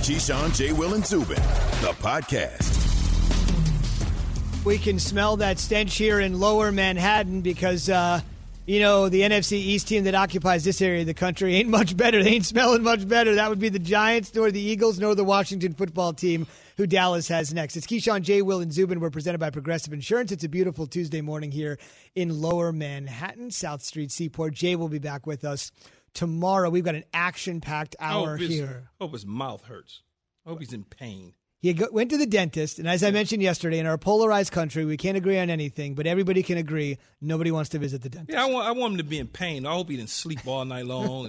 Keyshawn, J. Will, and Zubin, the podcast. We can smell that stench here in lower Manhattan because, the NFC East team that occupies this area of the country ain't much better. They ain't smelling much better. That would be the Giants, nor the Eagles, nor the Washington football team, who Dallas has next. It's Keyshawn, J. Will, and Zubin. We're presented by Progressive Insurance. It's a beautiful Tuesday morning here in lower Manhattan, South Street Seaport. Jay will be back with us tomorrow. We've got an action-packed hour here. I hope his mouth hurts. I hope he's in pain. He went to the dentist, and as I mentioned yesterday, in our polarized country, we can't agree on anything, but everybody can agree nobody wants to visit the dentist. Yeah, I want him to be in pain. I hope he didn't sleep all night long.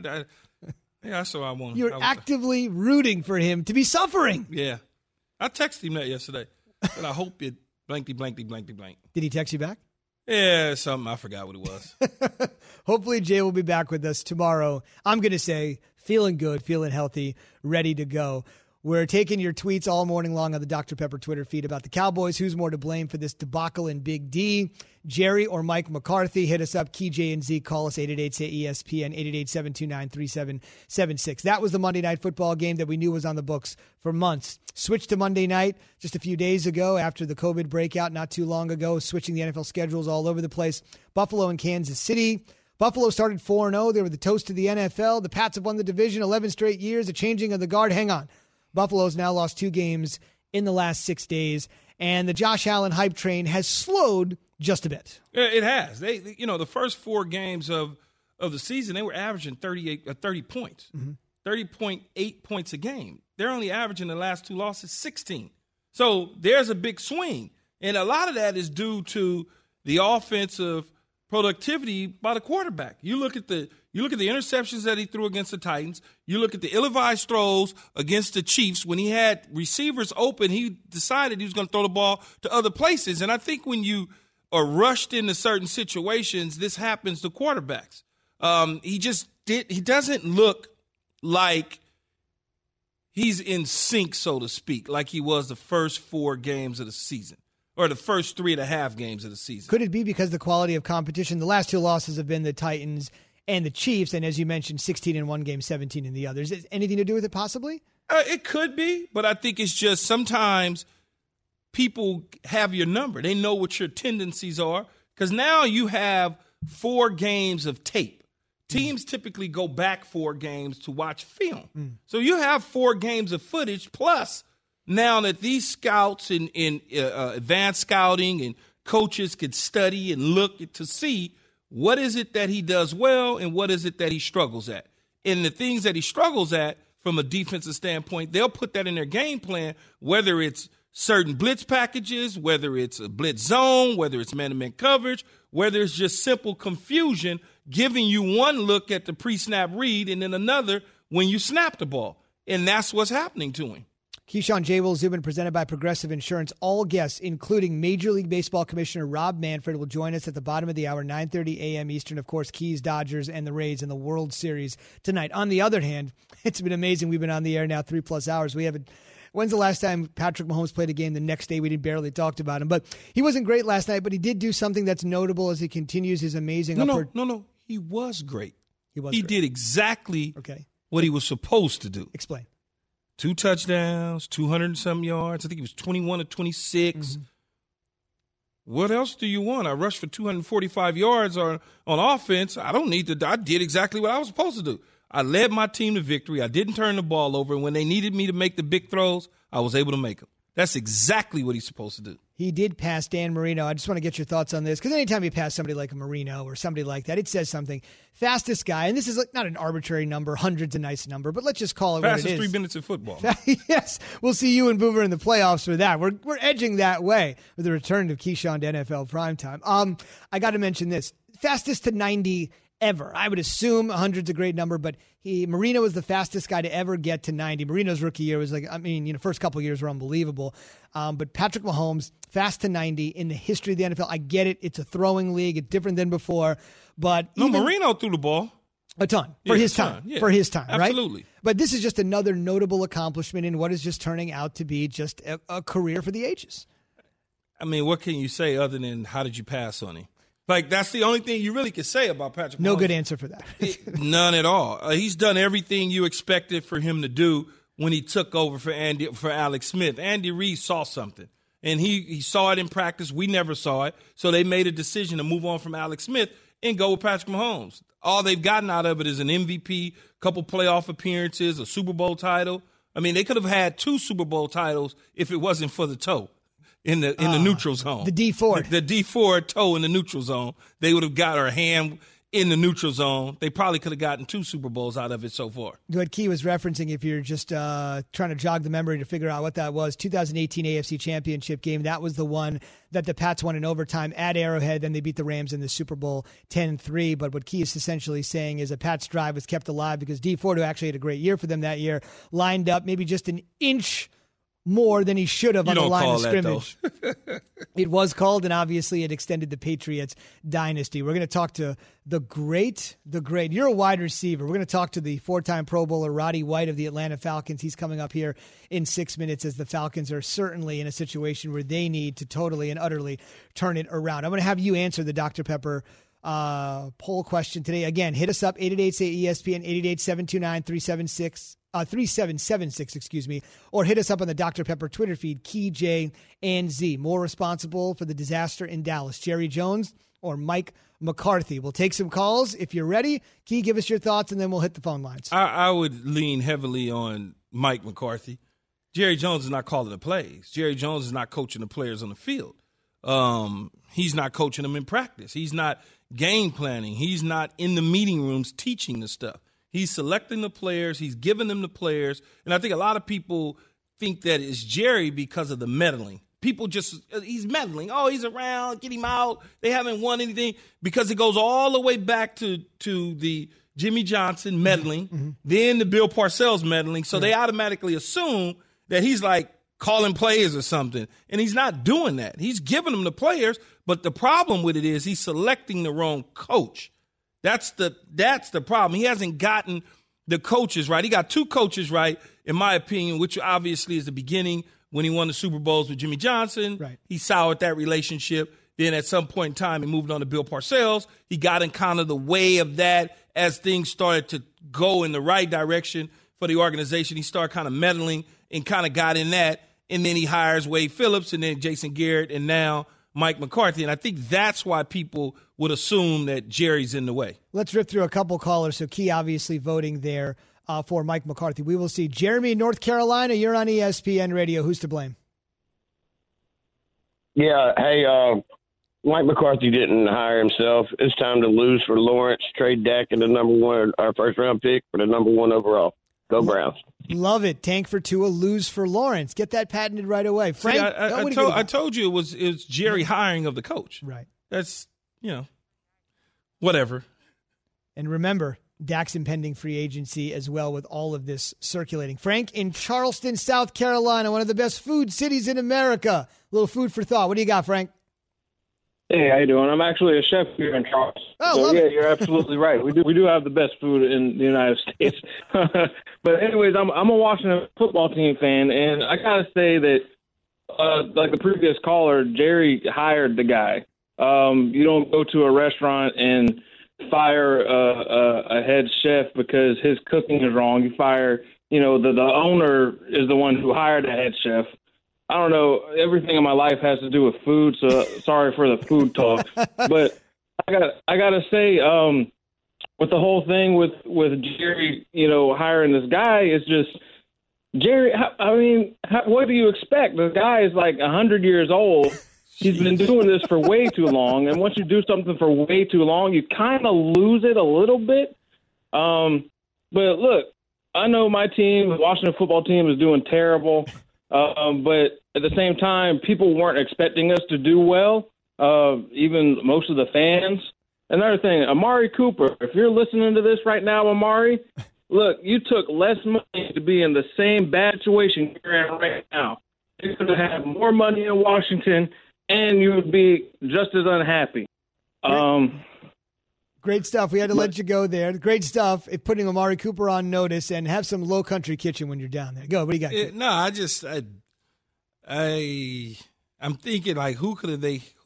That's what I want. You're actively rooting for him to be suffering. Yeah. I texted him that yesterday, but I hope it blankety. Did he text you back? Yeah, something. I forgot what it was. Hopefully, Jay will be back with us tomorrow. I'm going to say feeling good, feeling healthy, ready to go. We're taking your tweets all morning long on the Dr. Pepper Twitter feed about the Cowboys. Who's more to blame for this debacle in Big D? Jerry or Mike McCarthy? Hit us up, Key, J, and Z. Call us 888-SAY-ESPN, 888-729-3776. That was the Monday Night Football game that we knew was on the books for months. Switched to Monday night just a few days ago after the COVID breakout not too long ago, switching the NFL schedules all over the place. Buffalo and Kansas City. Buffalo started 4-0. They were the toast of the NFL. The Pats have won the division 11 straight years. The changing of the guard. Hang on. Buffalo's now lost 2 games in the last 6 days, and the Josh Allen hype train has slowed just a bit. It has. They the first 4 games of the season, they were averaging 30 points, 30.8 points a game. They're only averaging the last 2 losses 16. So there's a big swing, and a lot of that is due to the offensive productivity by the quarterback. You look at the interceptions that he threw against the Titans. You look at the ill-advised throws against the Chiefs. When he had receivers open, he decided he was going to throw the ball to other places. And I think when you are rushed into certain situations, this happens to quarterbacks. He doesn't look like he's in sync, so to speak, like he was the first 4 games of the season. Or the first 3.5 games of the season. Could it be because the quality of competition? The last 2 losses have been the Titans and the Chiefs, and as you mentioned, 16 in one game, 17 in the others. Is anything to do with it possibly? It could be, but I think it's just sometimes people have your number. They know what your tendencies are because now you have 4 games of tape. Teams typically go back 4 games to watch film. So you have 4 games of footage plus now that these scouts in advanced scouting and coaches could study and look to see what is it that he does well and what is it that he struggles at. And the things that he struggles at from a defensive standpoint, they'll put that in their game plan, whether it's certain blitz packages, whether it's a blitz zone, whether it's man-to-man coverage, whether it's just simple confusion, giving you one look at the pre-snap read and then another when you snap the ball. And that's what's happening to him. Keyshawn, J. Will, Zubin, presented by Progressive Insurance. All guests, including Major League Baseball Commissioner Rob Manfred, will join us at the bottom of the hour, 9:30 a.m. Eastern. Of course, Keys, Dodgers, and the Rays in the World Series tonight. On the other hand, it's been amazing. We've been on the air now 3+ hours. We haven't. When's the last time Patrick Mahomes played a game the next day? We didn't barely talked about him. But he wasn't great last night, but he did do something that's notable as he continues his amazing upward. No. He was great. He did exactly what he was supposed to do. Explain. 2 touchdowns, 200 and some yards. I think he was 21 of 26. What else do you want? I rushed for 245 yards on offense. I don't need to. I did exactly what I was supposed to do. I led my team to victory. I didn't turn the ball over. And when they needed me to make the big throws, I was able to make them. That's exactly what he's supposed to do. He did pass Dan Marino. I just want to get your thoughts on this, because anytime you pass somebody like a Marino or somebody like that, it says something. Fastest guy, and this is not an arbitrary number, 100's a nice number, but let's just call it Fastest what it is. 3 minutes in football. Yes, we'll see you and Boover in the playoffs for that. We're edging that way with the return of Keyshawn to NFL primetime. I got to mention this. Fastest to 90 ever. I would assume 100's a great number, but Marino was the fastest guy to ever get to 90. Marino's rookie year was first couple years were unbelievable. But Patrick Mahomes, fast to 90 in the history of the NFL. I get it. It's a throwing league. It's different than before. But Marino threw the ball a ton for his time. Yeah. For his time, right? Absolutely. But this is just another notable accomplishment in what is just turning out to be just a career for the ages. I mean, what can you say other than how did you pass on him? Like, that's the only thing you really can say about Patrick Mahomes. No good answer for that. None at all. He's done everything you expected for him to do when he took over for Alex Smith. Andy Reid saw something, and he saw it in practice. We never saw it, so they made a decision to move on from Alex Smith and go with Patrick Mahomes. All they've gotten out of it is an MVP, a couple playoff appearances, a Super Bowl title. I mean, they could have had 2 Super Bowl titles if it wasn't for the toe in the neutral zone. The D Ford. The D Ford toe in the neutral zone. They would have got our hand in the neutral zone. They probably could have gotten 2 Super Bowls out of it so far. What Key was referencing, if you're just trying to jog the memory to figure out what that was, 2018 AFC Championship game, that was the one that the Pats won in overtime at Arrowhead. Then they beat the Rams in the Super Bowl 10-3. But what Key is essentially saying is a Pats drive was kept alive because D Ford, who actually had a great year for them that year, lined up maybe just an inch more than he should have on the line of scrimmage. It was called, and obviously it extended the Patriots dynasty. We're going to talk to the great. You're a wide receiver. We're going to talk to the 4-time Pro Bowler Roddy White of the Atlanta Falcons. He's coming up here in 6 minutes, as the Falcons are certainly in a situation where they need to totally and utterly turn it around. I'm going to have you answer the Dr. Pepper poll question today. Again, hit us up, 888-ESPN, 888-729-3776, or hit us up on the Dr. Pepper Twitter feed, Key, J, and Z. More responsible for the disaster in Dallas, Jerry Jones or Mike McCarthy? We'll take some calls. If you're ready, Key, give us your thoughts, and then we'll hit the phone lines. I would lean heavily on Mike McCarthy. Jerry Jones is not calling the plays. Jerry Jones is not coaching the players on the field. He's not coaching them in practice. He's not game planning. He's not in the meeting rooms teaching the stuff. He's selecting the players. He's giving them the players. And I think a lot of people think that it's Jerry because of the meddling. People just, he's meddling. Oh, he's around, get him out. They haven't won anything, because it goes all the way back to the Jimmy Johnson meddling, then the Bill Parcells meddling. So they automatically assume that he's like calling plays or something. And he's not doing that. He's giving them the players. But the problem with it is he's selecting the wrong coach. That's the problem. He hasn't gotten the coaches right. He got 2 coaches right, in my opinion, which obviously is the beginning when he won the Super Bowls with Jimmy Johnson. Right. He soured that relationship. Then at some point in time, he moved on to Bill Parcells. He got in kind of the way of that as things started to go in the right direction for the organization. He started kind of meddling and kind of got in that. And then he hires Wade Phillips and then Jason Garrett and now Mike McCarthy. And I think that's why people would assume that Jerry's in the way. Let's rip through a couple callers. So Key obviously voting there for Mike McCarthy. We will see. Jeremy in North Carolina, you're on ESPN Radio. Who's to blame? Yeah, hey, Mike McCarthy didn't hire himself. It's time to lose for Lawrence, trade Dak and the number 1, our first-round pick for the number 1 overall. Go Browns. Love it. Tank for Tua, lose for Lawrence. Get that patented right away. Frank, I told you it was Jerry hiring of the coach. Right. That's, whatever. And remember, Dak's impending free agency as well, with all of this circulating. Frank in Charleston, South Carolina, one of the best food cities in America. A little food for thought. What do you got, Frank? Hey, how you doing? I'm actually a chef here in Charleston. Oh, so, you're absolutely right. We do have the best food in the United States. But anyways, I'm a Washington football team fan, and I gotta say that, like the previous caller, Jerry hired the guy. You don't go to a restaurant and fire a head chef because his cooking is wrong. You fire, the owner is the one who hired the head chef. I don't know. Everything in my life has to do with food, so sorry for the food talk. But I gotta say, with the whole thing with Jerry, hiring this guy, it's just Jerry. What do you expect? The guy is like 100 years old. He's been doing this for way too long, and once you do something for way too long, you kind of lose it a little bit. But look, I know my team, the Washington football team, is doing terrible. But at the same time, people weren't expecting us to do well, even most of the fans. Another thing, Amari Cooper, if you're listening to this right now, Amari, look, you took less money to be in the same bad situation you're in right now. You could have had more money in Washington, and you would be just as unhappy. Great stuff. We had to let you go there. Great stuff. Putting Amari Cooper on notice, and have some Low Country Kitchen when you're down there. Go. What do you got? I'm thinking like who could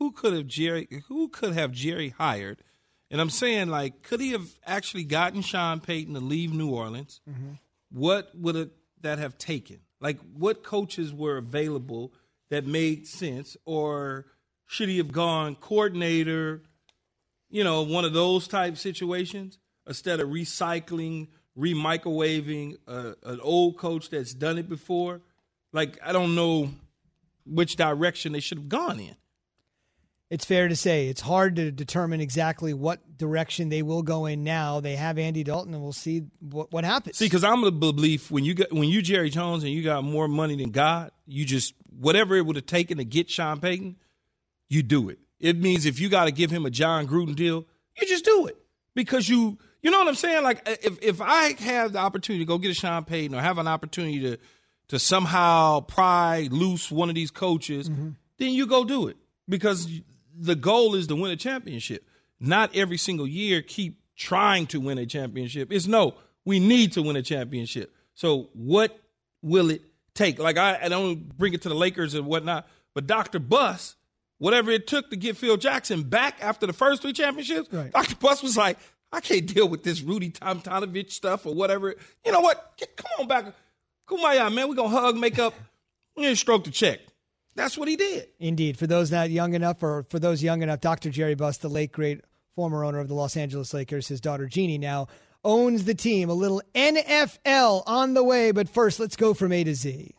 have Jerry hired? And I'm saying like, could he have actually gotten Sean Payton to leave New Orleans? Mm-hmm. What would that have taken? Like, what coaches were available that made sense, or should he have gone coordinator, one of those type situations instead of recycling, remicrowaving an old coach that's done it before? Like, I don't know which direction they should have gone in. It's fair to say it's hard to determine exactly what direction they will go in now. They have Andy Dalton, and we'll see what happens. See, because I'm of the belief when you Jerry Jones and you got more money than God, you just whatever it would have taken to get Sean Payton, you do it. It means if you got to give him a John Gruden deal, you just do it because you know what I'm saying. Like if I have the opportunity to go get a Sean Payton or have an opportunity to somehow pry loose one of these coaches, then you go do it because the goal is to win a championship. Not every single year keep trying to win a championship. It's no, we need to win a championship. So what will it take? Like I don't bring it to the Lakers and whatnot, but Dr. Buss, whatever it took to get Phil Jackson back after the first 3 championships, right. Dr. Buss was like, I can't deal with this Rudy Tomjanovich stuff or whatever. You know what? Come on back. Kumbaya, man. We're going to hug, make up, and stroke the check. That's what he did. Indeed. For those not young enough, or for those young enough, Dr. Jerry Buss, the late, great former owner of the Los Angeles Lakers, his daughter Jeannie now owns the team. A little NFL on the way, but first, let's go from A to Z.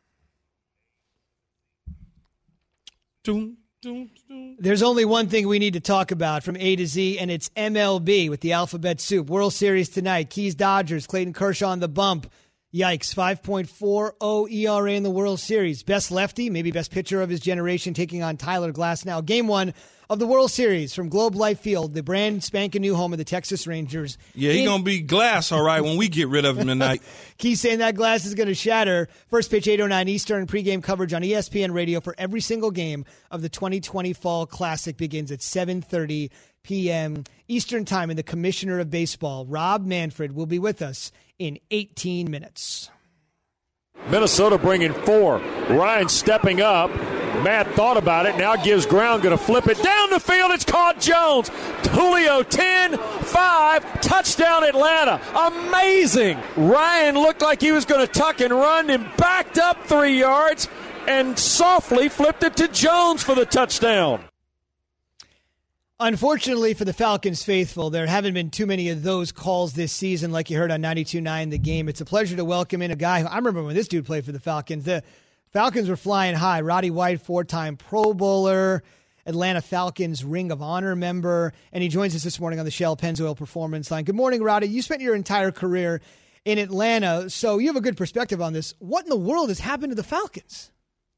There's only one thing we need to talk about from A to Z, and it's MLB with the Alphabet Soup. World Series tonight. Keys Dodgers, Clayton Kershaw on the bump. Yikes, 5.40 ERA in the World Series. Best lefty, maybe best pitcher of his generation, taking on Tyler Glasnow. Game 1 of the World Series from Globe Life Field, the brand spanking new home of the Texas Rangers. Yeah, he's going to be glass, all right, when we get rid of him tonight. Key saying that glass is going to shatter. First pitch, 8:09 Eastern. Pregame coverage on ESPN Radio for every single game of the 2020 Fall Classic begins at 7:30 p.m. Eastern Time. And the Commissioner of Baseball, Rob Manfred, will be with us in 18 minutes. Minnesota bringing 4. Ryan stepping up. Matt thought about it. Now gives ground. Going to flip it down the field. It's caught Jones. Julio 10-5. Touchdown Atlanta. Amazing. Ryan looked like he was going to tuck and run and backed up 3 yards and softly flipped it to Jones for the touchdown. Unfortunately for the Falcons faithful, there haven't been too many of those calls this season like you heard on 92.9 The Game. It's a pleasure to welcome in a guy who, I remember when this dude played for the Falcons. The Falcons were flying high. Roddy White, 4-time Pro Bowler, Atlanta Falcons Ring of Honor member, and he joins us this morning on the Shell Pennzoil Performance Line. Good morning, Roddy. You spent your entire career in Atlanta, so you have a good perspective on this. What in the world has happened to the Falcons?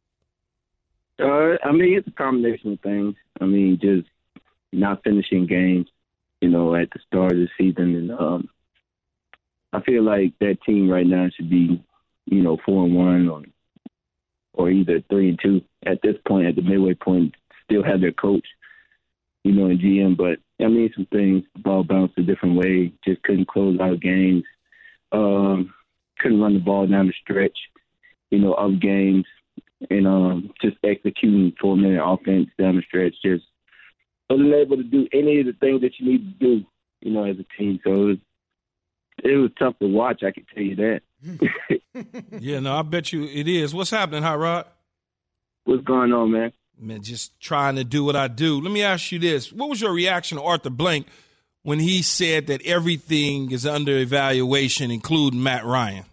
It's a combination of things. Just not finishing games, at the start of the season. And I feel like that team right now should be, 4-1 or either 3-2 at this point, at the midway point, still have their coach, and GM. But, some things, the ball bounced a different way, just couldn't close out games, couldn't run the ball down the stretch, of games, and just executing 4-minute offense down the stretch, just wasn't able to do any of the things that you need to do, as a team. So it was tough to watch, I can tell you that. Yeah, no, I bet you it is. What's happening, Hot Rod? What's going on, man? Man, just trying to do what I do. Let me ask you this. What was your reaction to Arthur Blank when he said that everything is under evaluation, including Matt Ryan?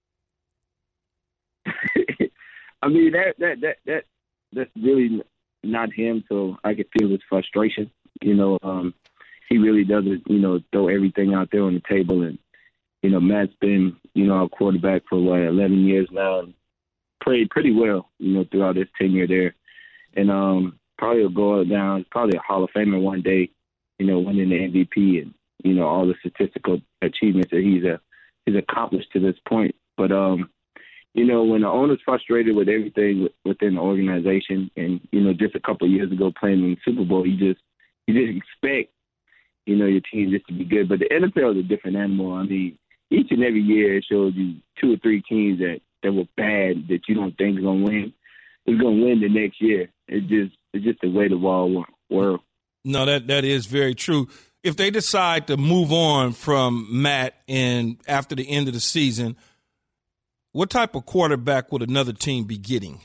That's really not him, so I could feel his frustration. He really doesn't, throw everything out there on the table. And, Matt's been, our quarterback for 11 years now and played pretty well, throughout his tenure there. And probably will go down, probably a Hall of Famer one day, winning the MVP and, all the statistical achievements that he's accomplished to this point. But, when the owner's frustrated with everything within the organization and, just a couple of years ago playing in the Super Bowl, you just expect, your team just to be good. But the NFL is a different animal. Each and every year it shows you 2 or 3 teams that were bad that you don't think is going to win. It's going to win the next year. It's just the way the ball world. No, that is very true. If they decide to move on from Matt and after the end of the season, what type of quarterback would another team be getting?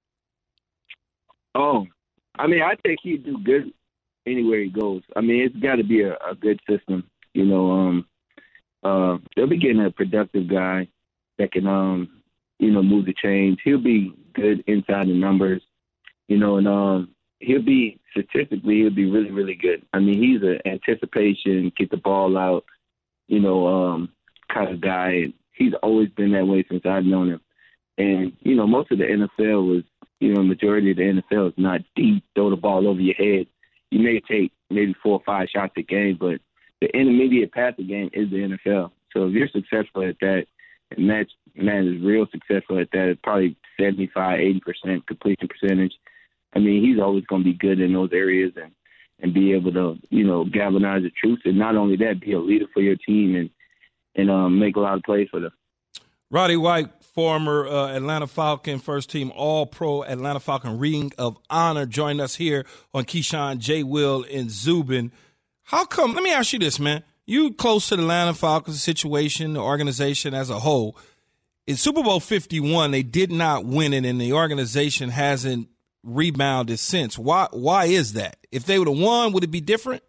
Oh, I mean, I think he'd do good anywhere he goes. I mean, it's got to be a good system. You know, they'll be getting a productive guy that can, move the chains. He'll be good inside the numbers, and he'll be statistically, he'll be really, really good. I mean, he's an anticipation, get the ball out, kind of guy. He's always been that way since I've known him. And, most of the NFL was, majority of the NFL is not deep, throw the ball over your head. You may take maybe 4 or 5 shots a game, but the intermediate passing game is the NFL. So if you're successful at that, and Matt is real successful at that, it's probably 75-80% completion percentage. I mean, he's always going to be good in those areas and be able to, galvanize the troops. And not only that, be a leader for your team and make a lot of plays for them. Roddy White, former Atlanta Falcon first-team All-Pro Atlanta Falcon Ring of Honor, joined us here on Keyshawn, J. Will, and Zubin. How come – let me ask you this, man. You close to the Atlanta Falcons situation, the organization as a whole. In Super Bowl 51, they did not win it, and the organization hasn't rebounded since. Why is that? If they would have won, would it be different?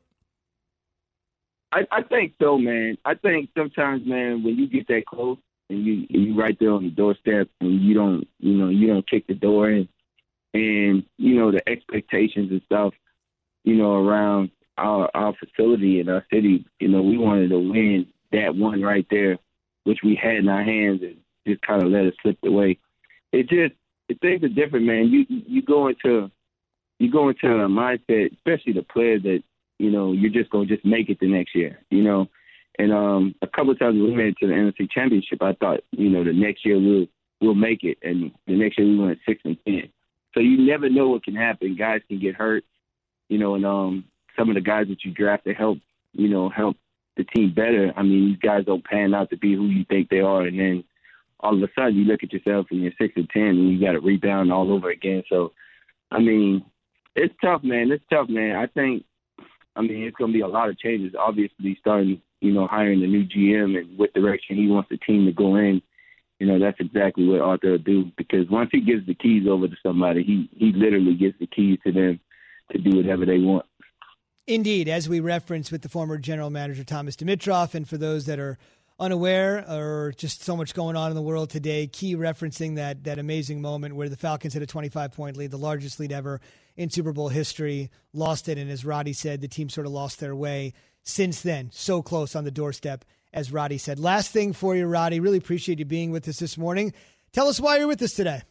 I think so, man. I think sometimes, man, when you get that close and you right there on the doorstep and you don't kick the door in, and the expectations and stuff, around our facility in our city, we wanted to win that one right there, which we had in our hands, and just kind of let it slip away. Things are different, man. You go into a mindset, especially the players that you're just going to just make it the next year, And a couple of times we made it to the NFC Championship, I thought, the next year we'll make it, and the next year we went 6-10. So you never know what can happen. Guys can get hurt, and some of the guys that you draft to help the team better. I mean, these guys don't pan out to be who you think they are, and then all of a sudden you look at yourself and you're 6-10, and you got to rebound all over again. So, I mean, it's tough, man. I think, it's going to be a lot of changes. Obviously, starting, hiring the new GM and what direction he wants the team to go in. That's exactly what Arthur will do, because once he gives the keys over to somebody, he literally gives the keys to them to do whatever they want. Indeed, as we referenced with the former general manager, Thomas Dimitroff, and for those that are unaware or just so much going on in the world today, Key referencing that amazing moment where the Falcons had a 25-point lead, the largest lead ever in Super Bowl history, lost it, and as Roddy said, the team sort of lost their way since then. So close on the doorstep, as Roddy said. Last thing for you, Roddy, really appreciate you being with us this morning. Tell us why you're with us today.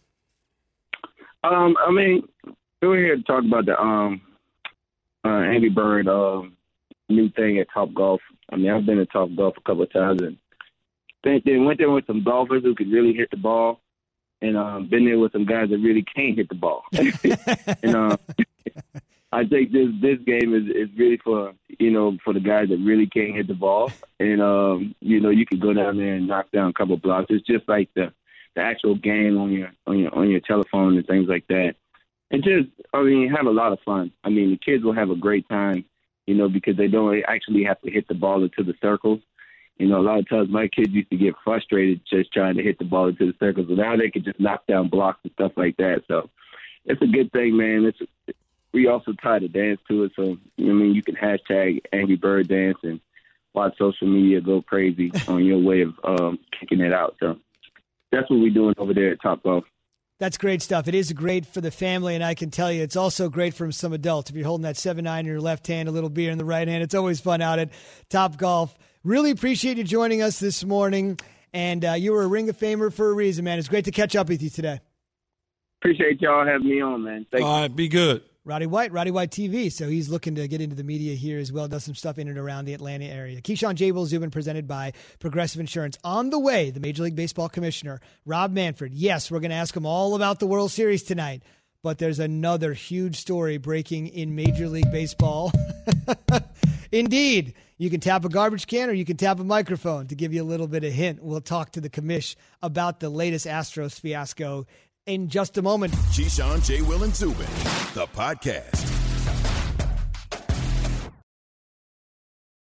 We're here to talk about the Angry Bird new thing at Topgolf. I've been at Topgolf a couple of times and went there with some golfers who could really hit the ball, and been there with some guys that really can't hit the ball. And I think this game is really for the guys that really can't hit the ball, and you can go down there and knock down a couple of blocks. It's just like the actual game on your telephone and things like that. And just, have a lot of fun. The kids will have a great time, because they don't actually have to hit the ball into the circles. A lot of times my kids used to get frustrated just trying to hit the ball into the circles, but now they can just knock down blocks and stuff like that. So it's a good thing, man. We also tie the dance to it. So, you can hashtag Angry Bird Dance and watch social media go crazy on your way of kicking it out. So that's what we're doing over there at Topgolf. That's great stuff. It is great for the family, and I can tell you it's also great for some adults. If you're holding that 7-9 in your left hand, a little beer in the right hand, it's always fun out at Topgolf. Really appreciate you joining us this morning, and you were a Ring of Famer for a reason, man. It's great to catch up with you today. Appreciate y'all having me on, man. Thank you. All right, be good. Roddy White TV. So he's looking to get into the media here as well, does some stuff in and around the Atlanta area. Keyshawn, J. Will, Zubin, presented by Progressive Insurance. On the way, the Major League Baseball Commissioner, Rob Manfred. Yes, we're going to ask him all about the World Series tonight, but there's another huge story breaking in Major League Baseball. Indeed. You can tap a garbage can or you can tap a microphone to give you a little bit of hint. We'll talk to the commish about the latest Astros fiasco in just a moment. Keyshawn, J. Will, and Zubin, the podcast.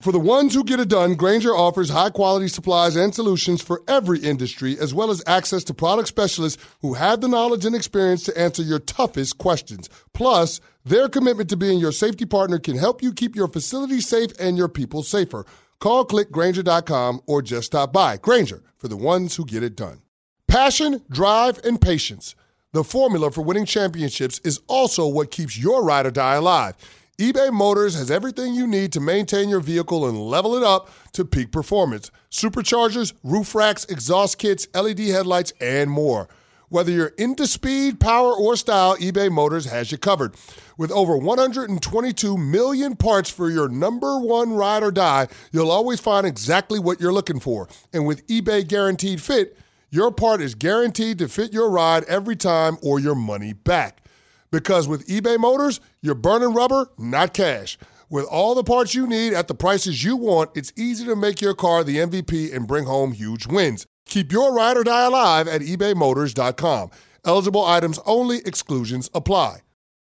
For the ones who get it done, Grainger offers high-quality supplies and solutions for every industry, as well as access to product specialists who have the knowledge and experience to answer your toughest questions. Plus, their commitment to being your safety partner can help you keep your facility safe and your people safer. Call clickgrainger.com or just stop by. Grainger, for the ones who get it done. Passion, drive, and patience. The formula for winning championships is also what keeps your ride or die alive. eBay Motors has everything you need to maintain your vehicle and level it up to peak performance. Superchargers, roof racks, exhaust kits, LED headlights, and more. Whether you're into speed, power, or style, eBay Motors has you covered. With over 122 million parts for your number one ride or die, you'll always find exactly what you're looking for. And with eBay Guaranteed Fit, your part is guaranteed to fit your ride every time or your money back. Because with eBay Motors, you're burning rubber, not cash. With all the parts you need at the prices you want, it's easy to make your car the MVP and bring home huge wins. Keep your ride or die alive at ebaymotors.com. Eligible items only. Exclusions apply.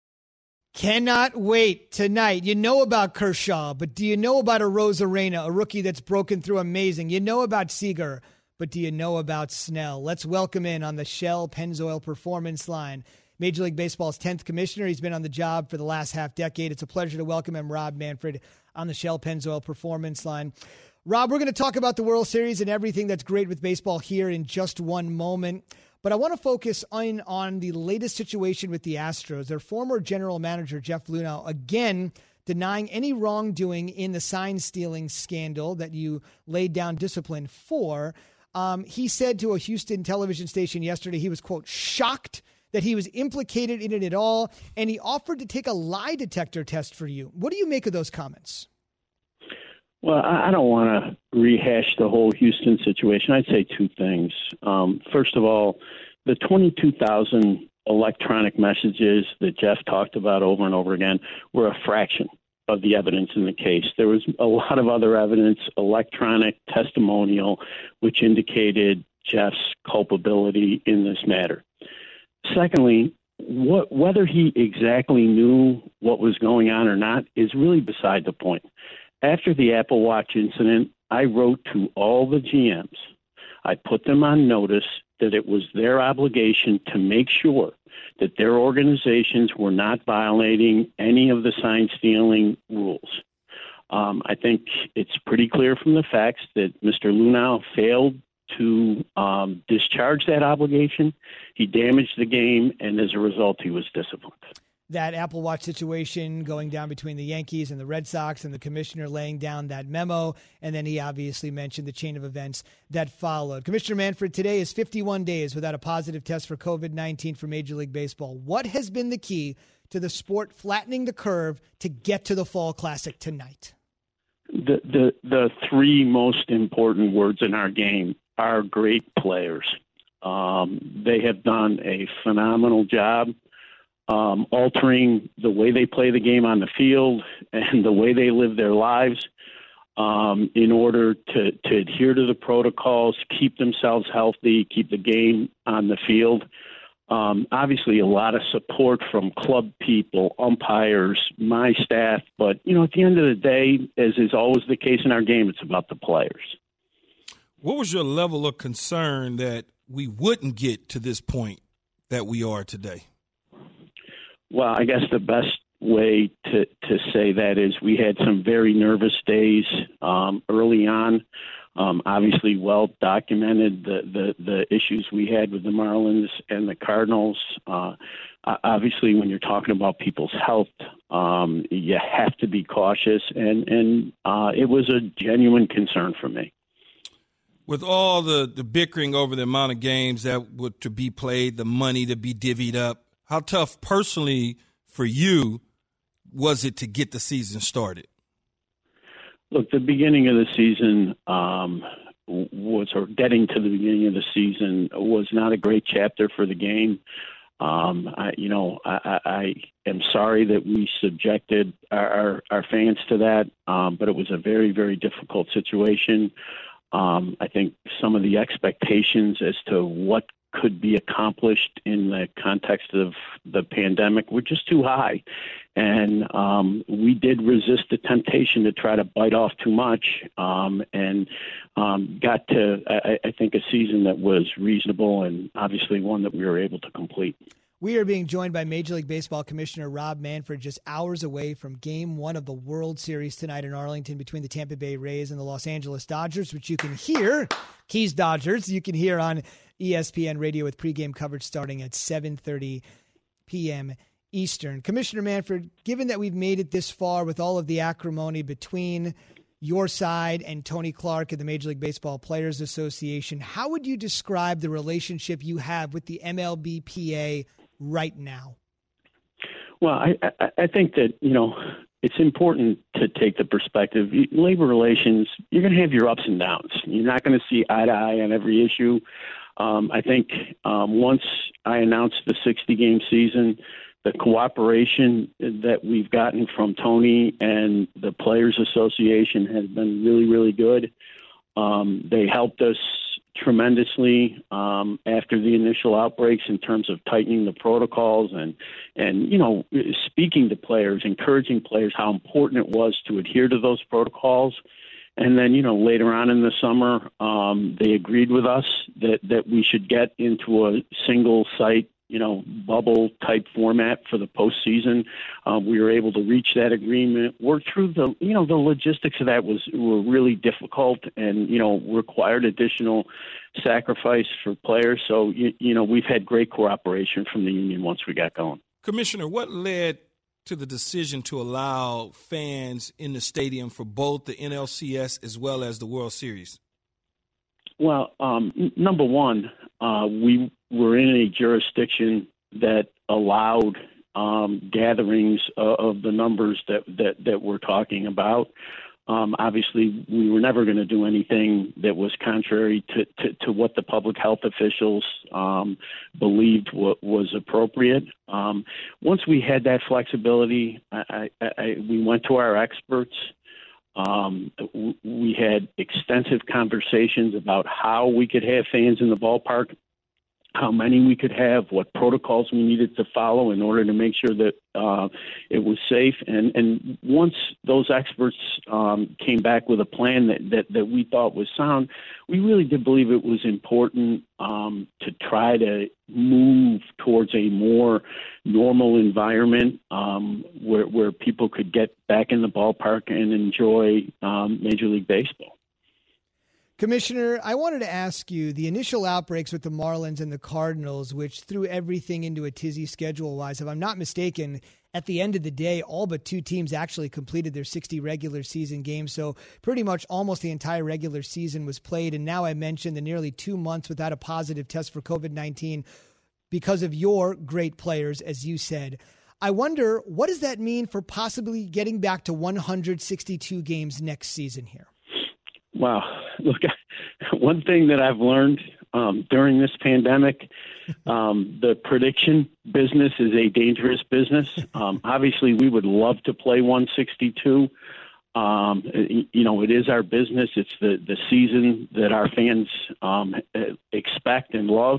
Cannot wait tonight. You know about Kershaw, but do you know about Arozarena, a rookie that's broken through amazing? You know about Seager, but do you know about Snell? Let's welcome in on the Shell Pennzoil Performance Line Major League Baseball's 10th commissioner. He's been on the job for the last half decade. It's a pleasure to welcome him, Rob Manfred, on the Shell Pennzoil Performance Line. Rob, we're going to talk about the World Series and everything that's great with baseball here in just one moment. But I want to focus on the latest situation with the Astros. Their former general manager, Jeff Luhnow, again denying any wrongdoing in the sign-stealing scandal that you laid down discipline for. He said to a Houston television station yesterday he was, quote, shocked that he was implicated in it at all, and he offered to take a lie detector test for you. What do you make of those comments? Well, I don't want to rehash the whole Houston situation. I'd say two things. First of all, the 22,000 electronic messages that Jeff talked about over and over again were a fraction of the evidence in the case. There was a lot of other evidence, electronic, testimonial, which indicated Jeff's culpability in this matter. Secondly, whether he exactly knew what was going on or not is really beside the point. After the Apple Watch incident, I wrote to all the GMs. I put them on notice that it was their obligation to make sure that their organizations were not violating any of the sign-stealing rules. I think it's pretty clear from the facts that Mr. Luhnow failed to discharge that obligation. He damaged the game, and as a result, he was disciplined. That Apple Watch situation going down between the Yankees and the Red Sox and the commissioner laying down that memo, and then he obviously mentioned the chain of events that followed. Commissioner Manfred, today is 51 days without a positive test for COVID-19 for Major League Baseball. What has been the key to the sport flattening the curve to get to the Fall Classic tonight? The three most important words in our game are great players. They have done a phenomenal job altering the way they play the game on the field and the way they live their lives in order to adhere to the protocols, keep themselves healthy, keep the game on the field. Obviously, a lot of support from club people, umpires, my staff. But, at the end of the day, as is always the case in our game, it's about the players. What was your level of concern that we wouldn't get to this point that we are today? Well, I guess the best way to say that is we had some very nervous days early on. Obviously, well documented the issues we had with the Marlins and the Cardinals. Obviously, when you're talking about people's health, you have to be cautious, and it was a genuine concern for me. With all the bickering over the amount of games that were to be played, the money to be divvied up, how tough personally for you was it to get the season started? Look, the beginning of the season getting to the beginning of the season was not a great chapter for the game. I am sorry that we subjected our fans to that, but it was a very, very difficult situation. I think some of the expectations as to what could be accomplished in the context of the pandemic were just too high. And we did resist the temptation to try to bite off too much, and got to, I think, a season that was reasonable and obviously one that we were able to complete. We are being joined by Major League Baseball Commissioner Rob Manfred just hours away from Game 1 of the World Series tonight in Arlington between the Tampa Bay Rays and the Los Angeles Dodgers, which you can hear, Keys Dodgers, you can hear on ESPN Radio with pregame coverage starting at 7:30 p.m. Eastern. Commissioner Manfred, given that we've made it this far with all of the acrimony between your side and Tony Clark and the Major League Baseball Players Association, how would you describe the relationship you have with the MLBPA right now? Well, I think that, it's important to take the perspective. Labor relations, you're going to have your ups and downs. You're not going to see eye to eye on every issue. I think once I announced the 60-game season, the cooperation that we've gotten from Tony and the Players Association has been really, really good. They helped us tremendously after the initial outbreaks in terms of tightening the protocols and speaking to players, encouraging players how important it was to adhere to those protocols. And then, later on in the summer, they agreed with us that we should get into a single site, bubble type format for the postseason. We were able to reach that agreement, work through the logistics of that were really difficult and, required additional sacrifice for players. So, we've had great cooperation from the union once we got going. Commissioner, what led to the decision to allow fans in the stadium for both the NLCS as well as the World Series? Well, number one, we were in a jurisdiction that allowed gatherings of the numbers that we're talking about. Obviously, we were never going to do anything that was contrary to what the public health officials believed was appropriate. Once we had that flexibility, we went to our experts. We had extensive conversations about how we could have fans in the ballpark, how many we could have, what protocols we needed to follow in order to make sure that it was safe. And once those experts came back with a plan that we thought was sound, we really did believe it was important to try to move towards a more normal environment where people could get back in the ballpark and enjoy Major League Baseball. Commissioner, I wanted to ask you, the initial outbreaks with the Marlins and the Cardinals, which threw everything into a tizzy schedule-wise, if I'm not mistaken, at the end of the day, all but two teams actually completed their 60 regular season games. So pretty much almost the entire regular season was played. And now I mentioned the nearly 2 months without a positive test for COVID-19 because of your great players, as you said. I wonder, what does that mean for possibly getting back to 162 games next season here? Wow. Look, one thing that I've learned during this pandemic, the prediction business is a dangerous business. Obviously, we would love to play 162. It is our business. It's the season that our fans expect and love.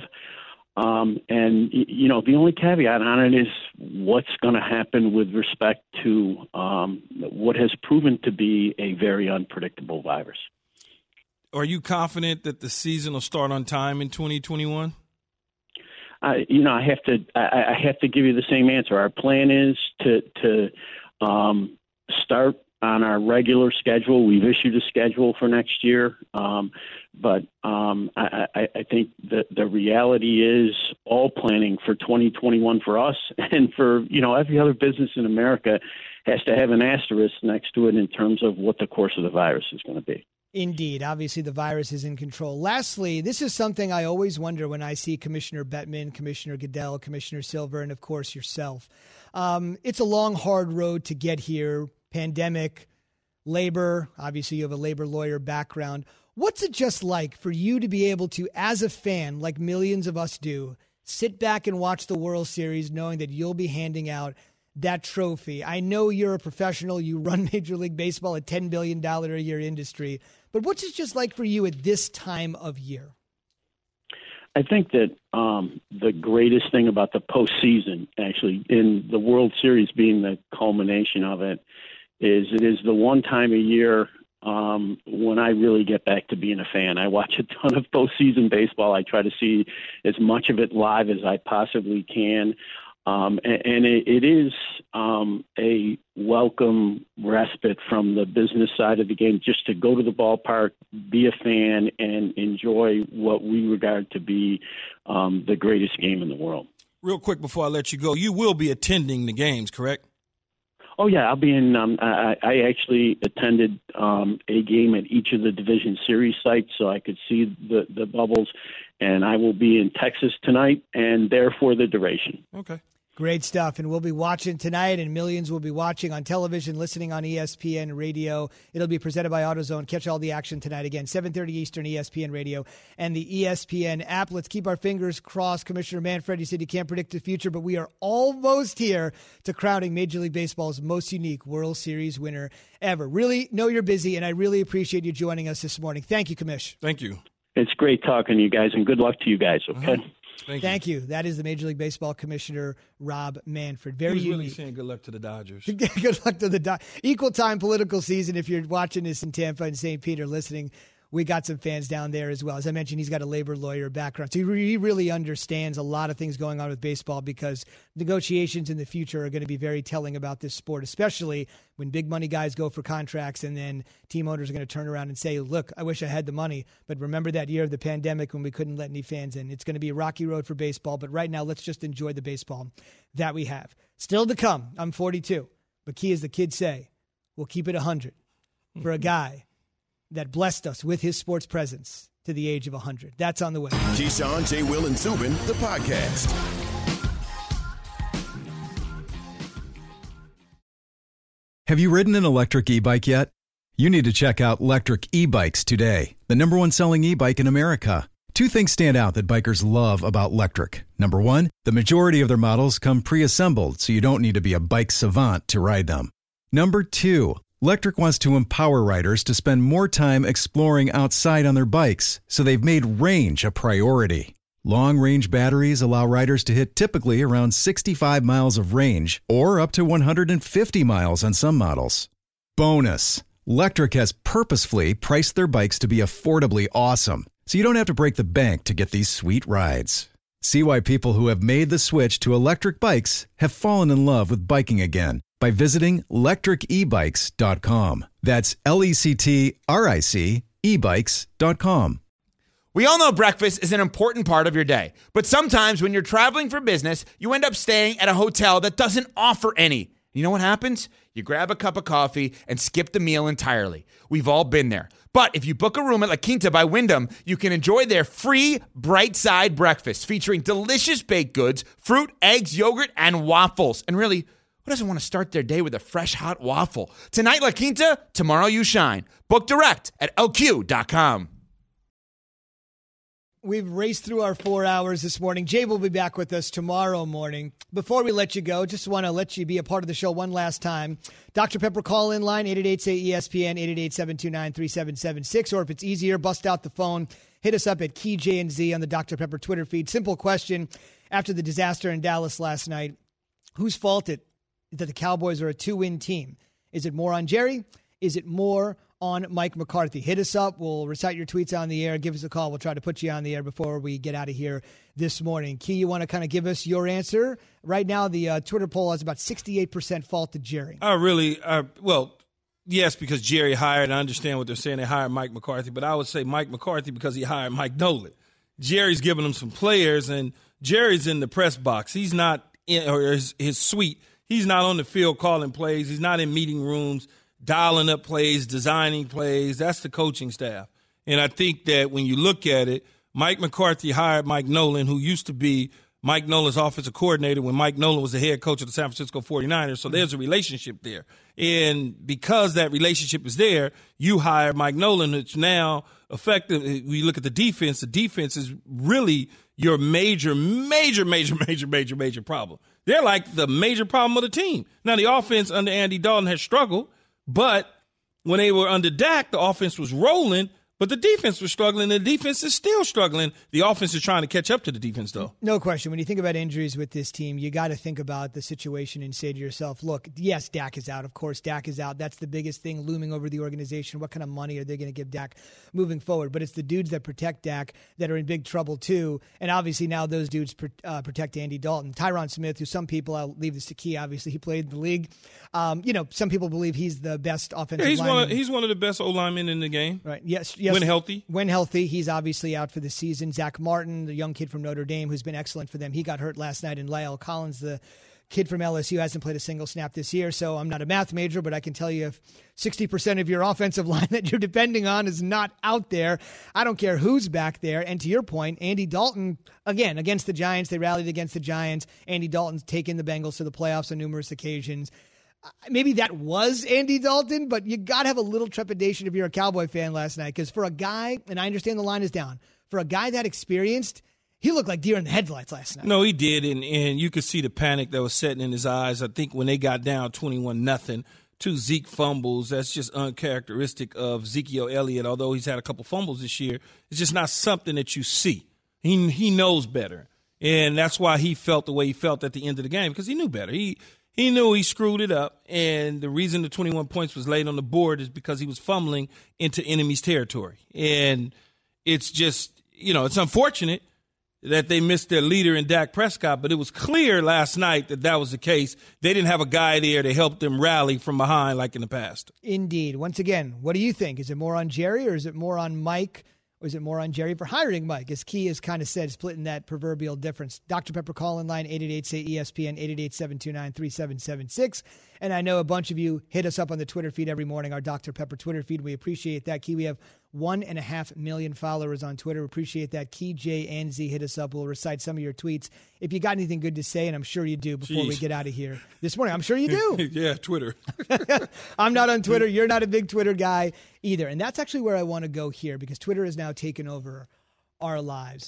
The only caveat on it is what's going to happen with respect to what has proven to be a very unpredictable virus. Are you confident that the season will start on time in 2021? I have to give you the same answer. Our plan is to start on our regular schedule. We've issued a schedule for next year, but I think that the reality is all planning for 2021 for us and for every other business in America has to have an asterisk next to it in terms of what the course of the virus is going to be. Indeed. Obviously, the virus is in control. Lastly, this is something I always wonder when I see Commissioner Bettman, Commissioner Goodell, Commissioner Silver, and, of course, yourself. It's a long, hard road to get here. Pandemic, labor. Obviously, you have a labor lawyer background. What's it just like for you to be able to, as a fan, like millions of us do, sit back and watch the World Series knowing that you'll be handing out that trophy? I know you're a professional. You run Major League Baseball, a $10 billion a year industry. But what's it just like for you at this time of year? I think that the greatest thing about the postseason, actually, in the World Series being the culmination of it, is the one time a year when I really get back to being a fan. I watch a ton of postseason baseball. I try to see as much of it live as I possibly can. And it is a welcome respite from the business side of the game, just to go to the ballpark, be a fan, and enjoy what we regard to be the greatest game in the world. Real quick before I let you go, you will be attending the games, correct? Oh, yeah, I'll be in I actually attended a game at each of the Division Series sites so I could see the bubbles, and I will be in Texas tonight and there for the duration. Okay. Great stuff. And we'll be watching tonight, and millions will be watching on television, listening on ESPN Radio. It'll be presented by AutoZone. Catch all the action tonight. Again, 7:30 Eastern, ESPN Radio and the ESPN app. Let's keep our fingers crossed. Commissioner Manfred, you said you can't predict the future, but we are almost here to crowning Major League Baseball's most unique World Series winner ever. Really know you're busy, and I really appreciate you joining us this morning. Thank you, Commish. Thank you. It's great talking to you guys, and good luck to you guys, okay? Uh-huh. Thank you. That is the Major League Baseball Commissioner, Rob Manfred. He was unique. really saying good luck to the Dodgers. Good luck to the Dodgers. Equal time political season. If you're watching this in Tampa and St. Peter listening, we got some fans down there as well. As I mentioned, he's got a labor lawyer background. So he really understands a lot of things going on with baseball, because negotiations in the future are going to be very telling about this sport, especially when big money guys go for contracts and then team owners are going to turn around and say, look, I wish I had the money, but remember that year of the pandemic when we couldn't let any fans in. It's going to be a rocky road for baseball, but right now let's just enjoy the baseball that we have. Still to come, I'm 42, but key, as the kids say, we'll keep it 100 for a guy that blessed us with his sports presence to the age of 100. That's on the way. Keyshawn, J. Will, and Zubin, the podcast. Have you ridden an electric e-bike yet? You need to check out Lectric E-Bikes today, the #1 selling e-bike in America. Two things stand out that bikers love about Lectric. Number one, the majority of their models come pre-assembled, so you don't need to be a bike savant to ride them. Number two, Lectric wants to empower riders to spend more time exploring outside on their bikes, so they've made range a priority. Long-range batteries allow riders to hit typically around 65 miles of range, or up to 150 miles on some models. Bonus, Lectric has purposefully priced their bikes to be affordably awesome, so you don't have to break the bank to get these sweet rides. See why people who have made the switch to electric bikes have fallen in love with biking again by visiting lectricebikes.com. That's LECTRIC ebikes.com. We all know breakfast is an important part of your day, but sometimes when you're traveling for business, you end up staying at a hotel that doesn't offer any. You know what happens? You grab a cup of coffee and skip the meal entirely. We've all been there. But if you book a room at La Quinta by Wyndham, you can enjoy their free Bright Side breakfast featuring delicious baked goods, fruit, eggs, yogurt, and waffles. And really, who doesn't want to start their day with a fresh, hot waffle? Tonight, La Quinta, tomorrow you shine. Book direct at lq.com. We've raced through our 4 hours this morning. Jay will be back with us tomorrow morning. Before we let you go, just want to let you be a part of the show one last time. Dr. Pepper call-in line, 888-SAY-ESPN, 888-729-3776. Or if it's easier, bust out the phone. Hit us up at Key J&Z on the Dr. Pepper Twitter feed. Simple question. After the disaster in Dallas last night, whose fault it that the Cowboys are a 2-win team? Is it more on Jerry? Is it more on Mike McCarthy? Hit us up. We'll recite your tweets on the air. Give us a call. We'll try to put you on the air before we get out of here this morning. Key, you want to kind of give us your answer? Right now, the Twitter poll has about 68% fault to Jerry. Well, yes, because Jerry hired, I understand what they're saying, they hired Mike McCarthy, but I would say Mike McCarthy because he hired Mike Nolan. Jerry's giving him some players, and Jerry's in the press box. He's not in, or his suite. He's not on the field calling plays. He's not in meeting rooms dialing up plays, designing plays. That's the coaching staff. And I think that when you look at it, Mike McCarthy hired Mike Nolan, who used to be Mike Nolan's offensive coordinator when Mike Nolan was the head coach of the San Francisco 49ers. So there's a relationship there. And because that relationship is there, you hire Mike Nolan, which now effective. We look at the defense is really your major problem. They're like the major problem of the team. Now, the offense under Andy Dalton has struggled, but when they were under Dak, the offense was rolling. But the defense was struggling. The defense is still struggling. The offense is trying to catch up to the defense, though. No question. When you think about injuries with this team, you got to think about the situation and say to yourself, look, yes, Dak is out. Of course, Dak is out. That's the biggest thing looming over the organization. What kind of money are they going to give Dak moving forward? But it's the dudes that protect Dak that are in big trouble, too. And obviously now those dudes protect Andy Dalton. Tyron Smith, who some people, I'll leave this to Key, obviously he played in the league. Some people believe he's the best offensive lineman. He's one of the best O-linemen in the game. Right. Yes. When healthy. When healthy, he's obviously out for the season. Zach Martin, the young kid from Notre Dame, who's been excellent for them, he got hurt last night. And La'el Collins, the kid from LSU, hasn't played a single snap this year. So I'm not a math major, but I can tell you if 60% of your offensive line that you're depending on is not out there, I don't care who's back there. And to your point, Andy Dalton, again, against the Giants, they rallied against the Giants. Andy Dalton's taken the Bengals to the playoffs on numerous occasions. Maybe that was Andy Dalton, but you got to have a little trepidation if you're a Cowboy fan last night. Because for a guy, and I understand the line is down, for a guy that experienced, he looked like deer in the headlights last night. No, he did, and you could see the panic that was setting in his eyes. I think when they got down 21-0, 2 Zeke fumbles, that's just uncharacteristic of Ezekiel Elliott, although he's had a couple fumbles this year. It's just not something that you see. He knows better, and that's why he felt the way he felt at the end of the game, because he knew better. He knew he screwed it up, and the reason the 21 points was laid on the board is because he was fumbling into enemy's territory. And it's just, it's unfortunate that they missed their leader in Dak Prescott, but it was clear last night that was the case. They didn't have a guy there to help them rally from behind like in the past. Indeed. Once again, what do you think? Is it more on Jerry or is it more on Mike? Or is it more on Jerry for hiring Mike? As Key has kind of said, splitting that proverbial difference. Dr. Pepper call-in line, 888-SAY-ESPN, 888-729-3776. And I know a bunch of you hit us up on the Twitter feed every morning, our Dr. Pepper Twitter feed. We appreciate that. Key, we have 1.5 million followers on Twitter. We appreciate that. Key, J, and Z hit us up. We'll recite some of your tweets. If you got anything good to say, and I'm sure you do before we get out of here this morning. I'm sure you do. Yeah, Twitter. I'm not on Twitter. You're not a big Twitter guy either. And that's actually where I want to go here, because Twitter has now taken over our lives.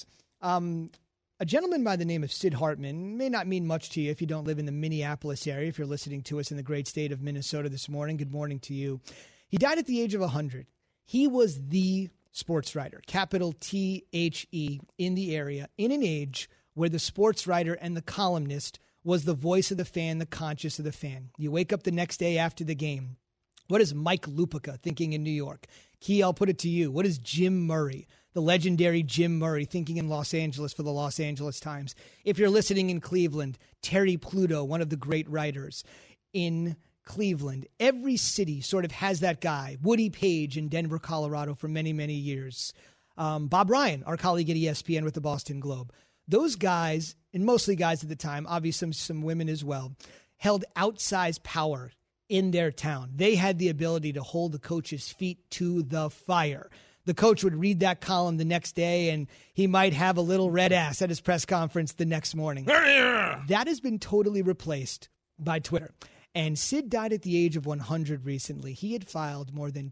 A gentleman by the name of Sid Hartman may not mean much to you if you don't live in the Minneapolis area. If you're listening to us in the great state of Minnesota this morning, good morning to you. He died at the age of 100. He was the sports writer, capital T-H-E, in the area, in an age where the sports writer and the columnist was the voice of the fan, the conscience of the fan. You wake up the next day after the game. What is Mike Lupica thinking in New York? Key, I'll put it to you. What is Jim Murray, the legendary Jim Murray, thinking in Los Angeles for the Los Angeles Times? If you're listening in Cleveland, Terry Pluto, one of the great writers in Cleveland. Every city sort of has that guy. Woody Page in Denver, Colorado for many, many years. Bob Ryan, our colleague at ESPN with the Boston Globe. Those guys, and mostly guys at the time, obviously some women as well, held outsized power in their town. They had the ability to hold the coach's feet to the fire. The coach would read that column the next day, and he might have a little red ass at his press conference the next morning. That has been totally replaced by Twitter. And Sid died at the age of 100 recently. He had filed more than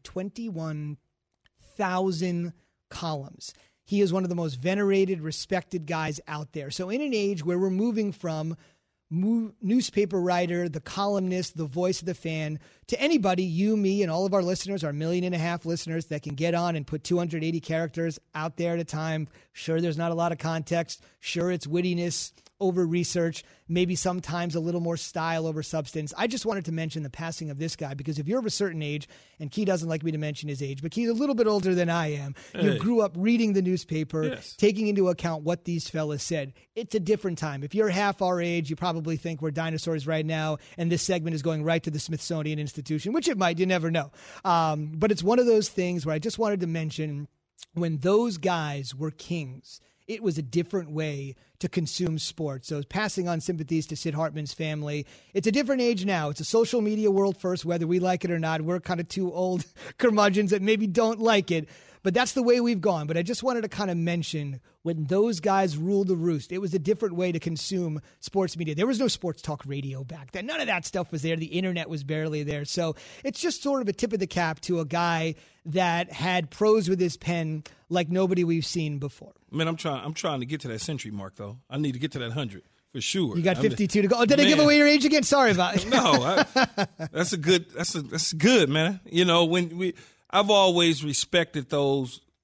21,000 columns. He is one of the most venerated, respected guys out there. So in an age where we're moving from newspaper writer, the columnist, the voice of the fan, to anybody, you, me, and all of our listeners, our 1.5 million listeners that can get on and put 280 characters out there at a time. Sure, there's not a lot of context. Sure, it's wittiness over research, maybe sometimes a little more style over substance. I just wanted to mention the passing of this guy, because if you're of a certain age, and Key doesn't like me to mention his age, but Key's a little bit older than I am. Hey. You grew up reading the newspaper, taking into account what these fellas said. It's a different time. If you're half our age, you probably think we're dinosaurs right now, and this segment is going right to the Smithsonian Institution, which it might, you never know. But it's one of those things where I just wanted to mention, when those guys were kings, it was a different way to consume sports. So passing on sympathies to Sid Hartman's family. It's a different age now. It's a social media world first, whether we like it or not. We're kind of two old curmudgeons that maybe don't like it. But that's the way we've gone. But I just wanted to kind of mention, when those guys ruled the roost, it was a different way to consume sports media. There was no sports talk radio back then. None of that stuff was there. The internet was barely there. So it's just sort of a tip of the cap to a guy that had prose with his pen like nobody we've seen before. Man, I'm trying to get to that century mark, though. I need to get to that 100 for sure. You got 52 to go. Oh, did I give away your age again? Sorry about it. No, that's good, man. You know, I've always respected those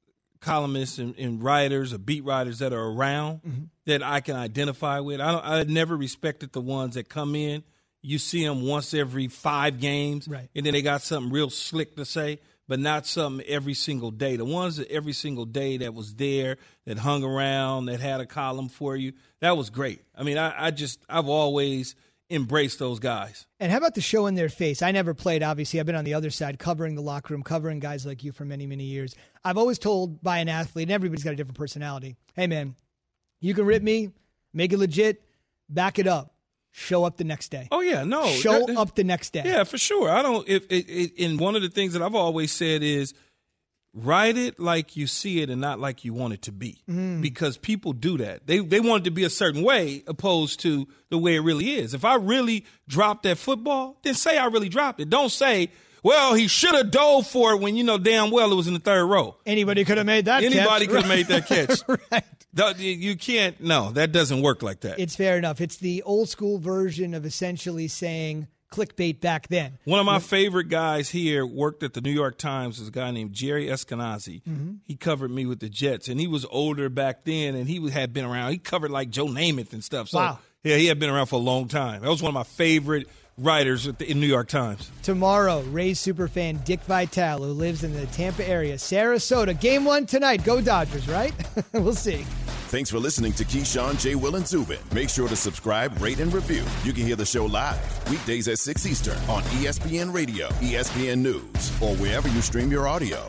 columnists and writers or beat writers that are around that I can identify with. I never respected the ones that come in. You see them once every 5 games, right, and then they got something real slick to say, but not something every single day. The ones that every single day that was there, that hung around, that had a column for you, that was great. I mean, I've always embraced those guys. And how about the show in their face? I never played, obviously. I've been on the other side, covering the locker room, covering guys like you for many, many years. I've always told by an athlete, and everybody's got a different personality, hey, man, you can rip me, make it legit, back it up. Show up the next day. Oh, yeah, no. Show up the next day. Yeah, for sure. And one of the things that I've always said is write it like you see it and not like you want it to be. Because people do that. They want it to be a certain way opposed to the way it really is. If I really dropped that football, then say I really dropped it. Don't say, well, he should have dove for it when you know damn well it was in the third row. Anybody could have made that catch. Anybody could have made that catch. Right. You can't. No, that doesn't work like that. It's fair enough. It's the old school version of essentially saying clickbait back then. One of my favorite guys here worked at the New York Times. Was a guy named Jerry Eskenazi. He covered me with the Jets, and he was older back then, and he had been around. He covered like Joe Namath and stuff. So, wow. Yeah, he had been around for a long time. That was one of my favorite writers in New York Times. Tomorrow, Rays superfan Dick Vitale, who lives in the Tampa area, Sarasota. Game 1 tonight. Go Dodgers, right? We'll see. Thanks for listening to Keyshawn, J. Will, and Zubin. Make sure to subscribe, rate, and review. You can hear the show live weekdays at 6 Eastern on ESPN Radio, ESPN News, or wherever you stream your audio.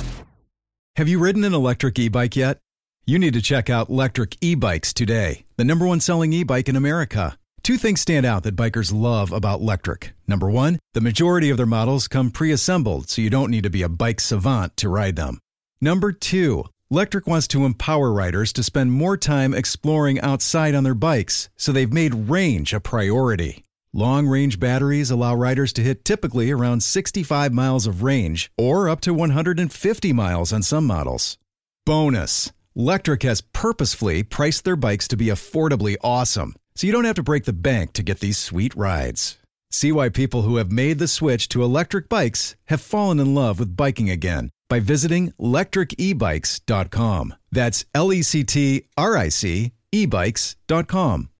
Have you ridden an electric e-bike yet? You need to check out Lectric E-Bikes today, the #1 selling e-bike in America. 2 things stand out that bikers love about Lectric. Number 1, the majority of their models come pre-assembled, so you don't need to be a bike savant to ride them. Number 2, Lectric wants to empower riders to spend more time exploring outside on their bikes, so they've made range a priority. Long-range batteries allow riders to hit typically around 65 miles of range, or up to 150 miles on some models. Bonus, Lectric has purposefully priced their bikes to be affordably awesome, so you don't have to break the bank to get these sweet rides. See why people who have made the switch to electric bikes have fallen in love with biking again by visiting lectricebikes.com. That's LECTRIC ebikes.com.